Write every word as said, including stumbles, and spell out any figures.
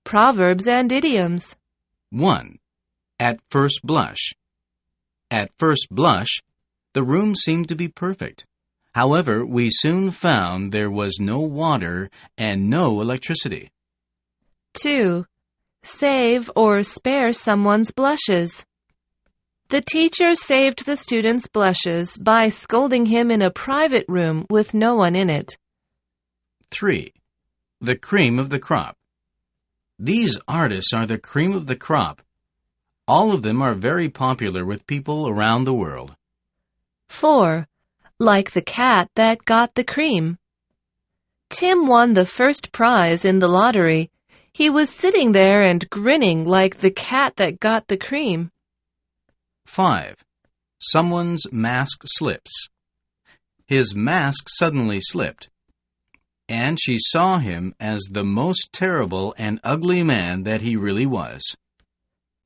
proverbs and idioms. one. At first blush. At first blush, the room seemed to be perfect. However, we soon found there was no water and no electricity. two. Save or spare someone's blushes. The teacher saved the student's blushes by scolding him in a private room with no one in it. three. The cream of the crop. These artists are the cream of the crop. All of them are very popular with people around the world. four. Like the cat that got the cream. Tim won the first prize in the lottery. He was sitting there and grinning like the cat that got the cream. five. Someone's mask slips. His mask suddenly slipped, and she saw him as the most terrible and ugly man that he really was.